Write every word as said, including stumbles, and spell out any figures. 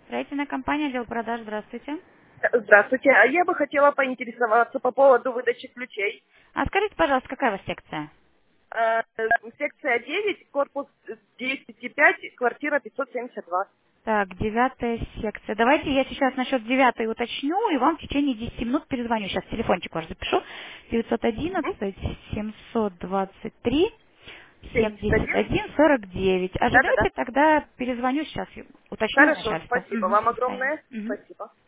Строительная компания, отдел продаж, здравствуйте. Здравствуйте. А я бы хотела поинтересоваться по поводу выдачи ключей. А скажите, пожалуйста, какая у вас секция? Э, Секция девять, корпус десять пять, квартира пятьсот семьдесят два. Так, девятая секция. Давайте я сейчас насчет девятой уточню, и вам в течение десяти минут перезвоню. Сейчас телефончик ваш запишу. девятьсот одиннадцать семьсот двадцать три семьдесят семьдесят один. один сорок девять. Да-да-да. Ожидайте, тогда перезвоню сейчас, уточню у Хорошо, начальства. спасибо Мгм, вам до свидания. огромное. Мгм. Спасибо.